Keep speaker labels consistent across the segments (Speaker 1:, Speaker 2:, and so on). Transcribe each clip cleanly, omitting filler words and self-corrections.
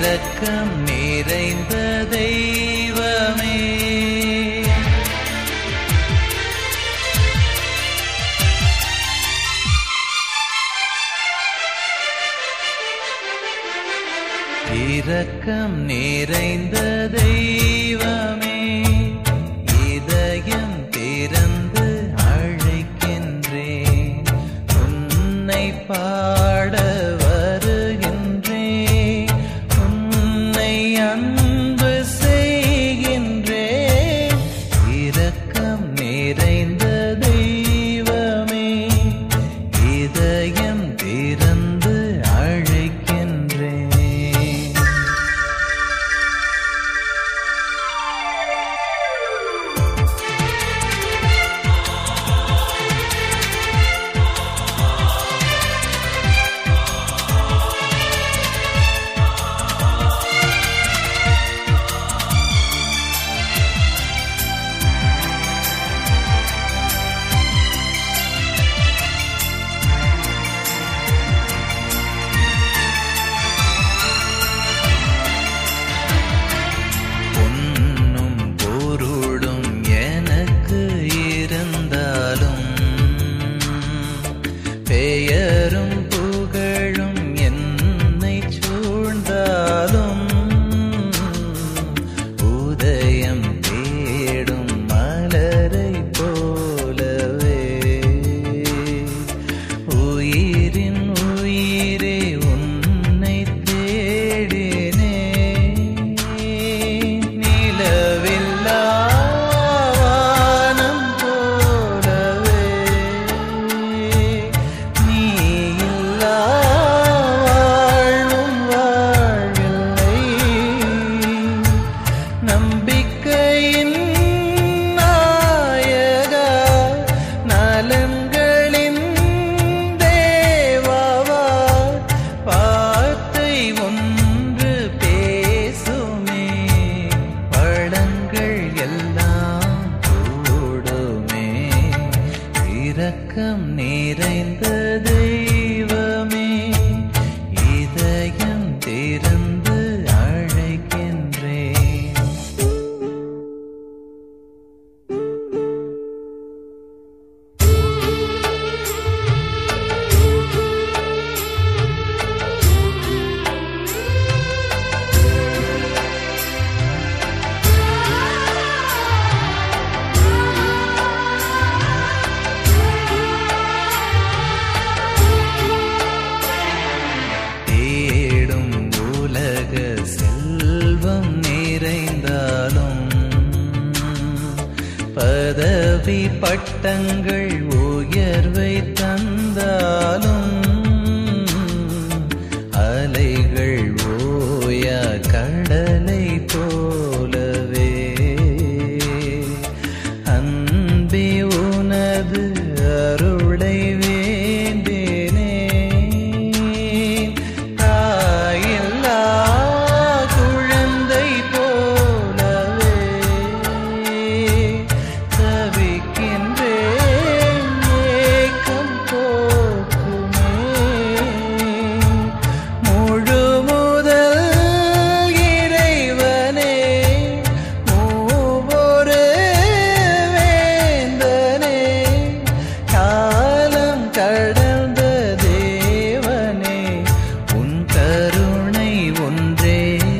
Speaker 1: இரக்கம் நிறைந்த தெய்வமே, இரக்கம் நிறைந்த தெய்வமே, இதயம் திறந்து அழைக்கின்றேன், உன்னை பாட வருகின்றேன், உன்னை அன்பு செய்கின்றேன். இரக்கம் நிறைந்த தெய்வமே, இதயம் திறந்து அழைக்கின்றேன். பெயரும் புகழும் என்னை சூழ்ந்தாலும், உதயம் தேடும் மலரை போலவே, உயிரின் உயிரே உன்னை தேடினே, நிலவில்லா நம்பிக்கையின் நாயகா, நலன்களின் தேவாவா, வார்த்தை ஒன்று பேசுமே, பழங்கள் எல்லாம் கூடுமே. இரக்கம் நிறைந்த தெய்வமே, இதயம் திறந்து அழைக்கின்றேன். செல்வம் நிறைந்தாலும், பதவி பட்டங்கள் உயர்வை தந்தாலும், அலைகள் ஓயா கடலை போலவே, அன்பே உனது அருளை வேண்டினே,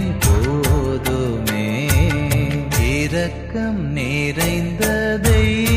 Speaker 1: இரக்கம் நிறைந்த தெய்வமே.